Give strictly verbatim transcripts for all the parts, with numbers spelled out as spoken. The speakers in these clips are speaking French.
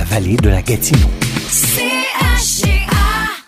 vallée de la Gatineau. C H G A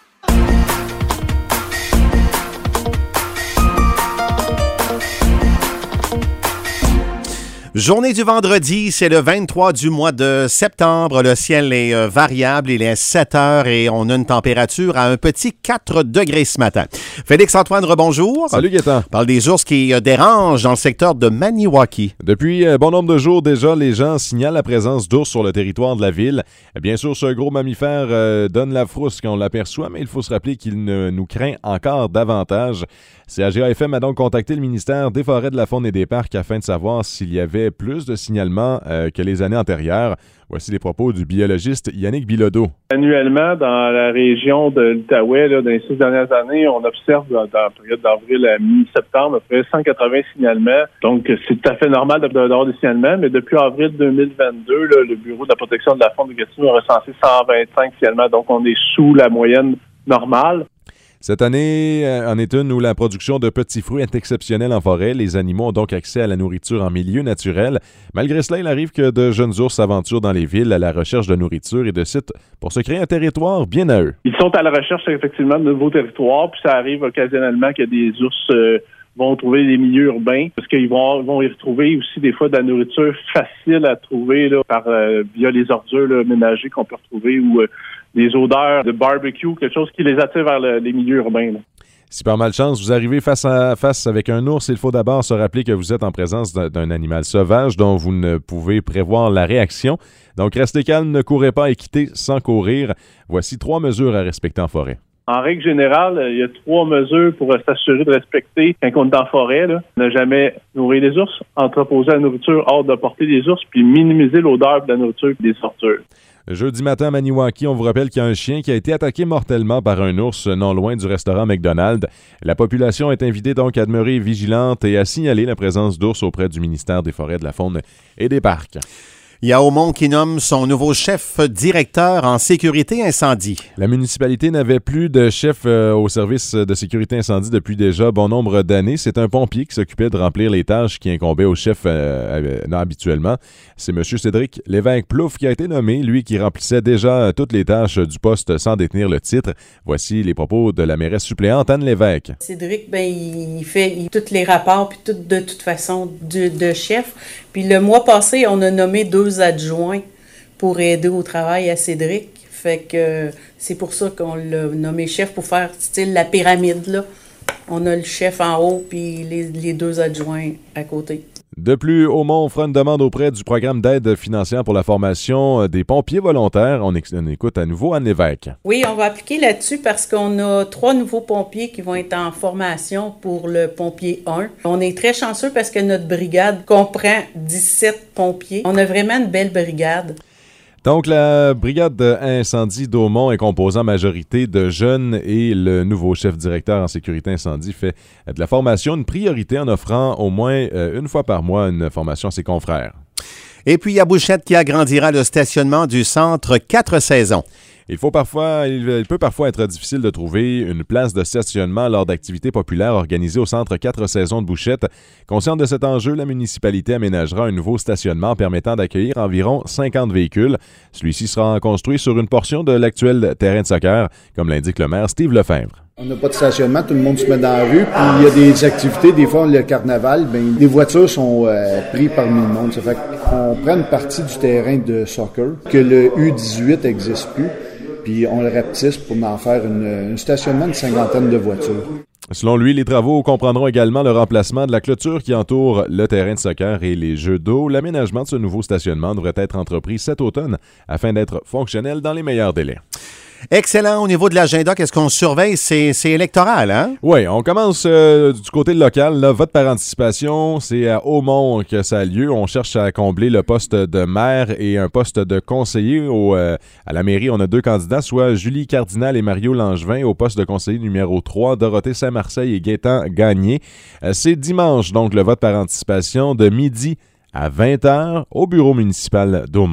Journée du vendredi, c'est le vingt-trois du mois de septembre. Le ciel est euh, variable, il est sept heures et on a une température à un petit quatre degrés ce matin. Félix-Antoine, rebonjour. Salut Gaétan. On parle des ours qui euh, dérangent dans le secteur de Maniwaki. Depuis euh, bon nombre de jours déjà, les gens signalent la présence d'ours sur le territoire de la ville. Bien sûr, ce gros mammifère euh, donne la frousse quand on l'aperçoit, mais il faut se rappeler qu'il ne nous craint encore davantage. C H G A F M a donc contacté le ministère des Forêts, de la Faune et des Parcs afin de savoir s'il y avait plus de signalements euh, que les années antérieures. Voici les propos du biologiste Yannick Bilodeau. Annuellement, dans la région de l'Outaouais, là, dans les six dernières années, on observe dans, dans la période d'avril à mi-septembre à peu près cent quatre-vingts signalements. Donc, c'est tout à fait normal d'avoir des signalements, mais depuis avril deux mille vingt-deux, là, le Bureau de la protection de la faune de Gatineau a recensé cent vingt-cinq signalements. Donc, on est sous la moyenne normale. Cette année en est une où la production de petits fruits est exceptionnelle en forêt. Les animaux ont donc accès à la nourriture en milieu naturel. Malgré cela, il arrive que de jeunes ours s'aventurent dans les villes à la recherche de nourriture et de sites pour se créer un territoire bien à eux. Ils sont à la recherche effectivement de nouveaux territoires, puis ça arrive occasionnellement que des ours euh, vont trouver des milieux urbains, parce qu'ils vont, vont y retrouver aussi des fois de la nourriture facile à trouver là, par euh, via les ordures là, ménagers qu'on peut retrouver ou euh, des odeurs de barbecue, quelque chose qui les attire vers le, les milieux urbains. Là. Si par malchance vous arrivez face à face avec un ours, il faut d'abord se rappeler que vous êtes en présence d'un, d'un animal sauvage dont vous ne pouvez prévoir la réaction. Donc restez calme, ne courez pas et quittez sans courir. Voici trois mesures à respecter en forêt. En règle générale, il y a trois mesures pour s'assurer de respecter quand on est en forêt. Là. Ne jamais nourrir les ours, entreposer la nourriture hors de portée des ours, puis minimiser l'odeur de la nourriture et des ordures. Jeudi matin à Maniwaki, on vous rappelle qu'il y a un chien qui a été attaqué mortellement par un ours non loin du restaurant McDonald's. La population est invitée donc à demeurer vigilante et à signaler la présence d'ours auprès du ministère des Forêts, de la Faune et des Parcs. Il y a Aumont qui nomme son nouveau chef directeur en sécurité incendie. La municipalité n'avait plus de chef euh, au service de sécurité incendie depuis déjà bon nombre d'années. C'est un pompier qui s'occupait de remplir les tâches qui incombaient au chef euh, euh, habituellement. C'est M. Cédric Lévesque-Plouffe qui a été nommé, lui qui remplissait déjà toutes les tâches du poste sans détenir le titre. Voici les propos de la mairesse suppléante Anne Lévesque. Cédric, ben il fait il, tous les rapports puis tout de toute façon de, de chef. Puis le mois passé, on a nommé deux adjoints pour aider au travail à Cédric. Fait que c'est pour ça qu'on l'a nommé chef, pour faire style la pyramide, là. On a le chef en haut puis les, les deux adjoints à côté. De plus, Aumont fera une demande auprès du programme d'aide financière pour la formation des pompiers volontaires. On, ex- on écoute à nouveau Anne Lévesque. Oui, on va appliquer là-dessus parce qu'on a trois nouveaux pompiers qui vont être en formation pour le pompier un. On est très chanceux parce que notre brigade comprend dix-sept pompiers. On a vraiment une belle brigade. Donc, la brigade d'incendie d'Aumont est composée en majorité de jeunes et le nouveau chef directeur en sécurité incendie fait de la formation une priorité en offrant au moins euh, une fois par mois une formation à ses confrères. Et puis, il y a Bouchette qui agrandira le stationnement du centre Quatre Saisons. Il faut parfois, il peut parfois être difficile de trouver une place de stationnement lors d'activités populaires organisées au centre Quatre Saisons de Bouchette. Consciente de cet enjeu, la municipalité aménagera un nouveau stationnement permettant d'accueillir environ cinquante véhicules. Celui-ci sera construit sur une portion de l'actuel terrain de soccer, comme l'indique le maire Steve Lefebvre. On n'a pas de stationnement, tout le monde se met dans la rue, puis il y a des activités, des fois le carnaval, ben les voitures sont euh, prises parmi le monde. Ça fait qu'on prend une partie du terrain de soccer, que le U dix-huit n'existe plus, puis on le rapetisse pour en faire une, un stationnement de cinquantaine de voitures. Selon lui, les travaux comprendront également le remplacement de la clôture qui entoure le terrain de soccer et les jeux d'eau. L'aménagement de ce nouveau stationnement devrait être entrepris cet automne afin d'être fonctionnel dans les meilleurs délais. Excellent. Au niveau de l'agenda, qu'est-ce qu'on surveille? C'est, c'est électoral, hein? Oui, on commence euh, du côté local. Là, vote par anticipation, c'est à Aumont que ça a lieu. On cherche à combler le poste de maire et un poste de conseiller. Au, euh, à la mairie, on a deux candidats, soit Julie Cardinal et Mario Langevin au poste de conseiller numéro trois, Dorothée Saint-Marseille et Gaétan Gagné. Euh, c'est dimanche, donc, le vote par anticipation de midi à vingt heures au bureau municipal d'Aumont.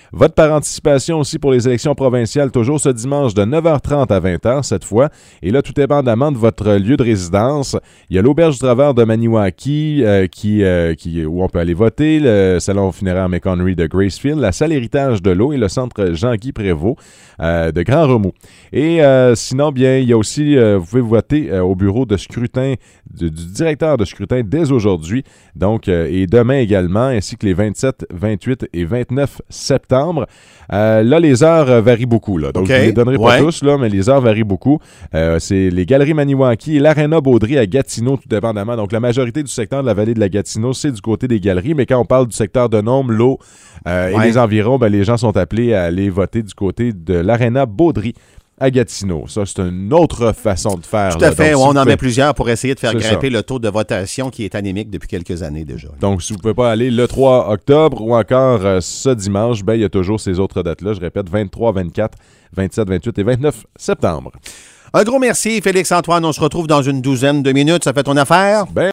Vote par anticipation aussi pour les élections provinciales, toujours ce dimanche de neuf heures trente à vingt heures cette fois. Et là, tout dépendamment de votre lieu de résidence, il y a l'Auberge du Travers de Maniwaki euh, qui, euh, qui, où on peut aller voter, le Salon funéraire McHenry de Gracefield, la salle Héritage de l'eau et le centre Jean-Guy Prévost euh, de Grand Remous. Et euh, sinon, bien, il y a aussi, euh, vous pouvez voter euh, au bureau de scrutin du, du directeur de scrutin dès aujourd'hui, donc euh, et demain également, ainsi que les vingt-sept, vingt-huit et vingt-neuf septembre. Euh, là, les heures euh, varient beaucoup, là. Donc, okay. Je ne les donnerai pas ouais. tous, là, mais les heures varient beaucoup. Euh, c'est les Galeries Maniwaki et l'Arena Baudry à Gatineau, tout dépendamment. Donc, la majorité du secteur de la vallée de la Gatineau, c'est du côté des Galeries, mais quand on parle du secteur de Nome, l'eau euh, ouais. et les environs, ben, les gens sont appelés à aller voter du côté de l'Arena Baudry à Gatineau. Ça, c'est une autre façon de faire. Tout à là. fait. Donc, on si en pouvez... met plusieurs pour essayer de faire c'est grimper ça. le taux de votation qui est anémique depuis quelques années déjà. Donc, si vous ne pouvez pas aller le trois octobre ou encore euh, ce dimanche, ben, il y a toujours ces autres dates-là. Je répète, vingt-trois, vingt-quatre, vingt-sept, vingt-huit et vingt-neuf septembre. Un gros merci, Félix-Antoine. On se retrouve dans une douzaine de minutes. Ça fait ton affaire? Ben,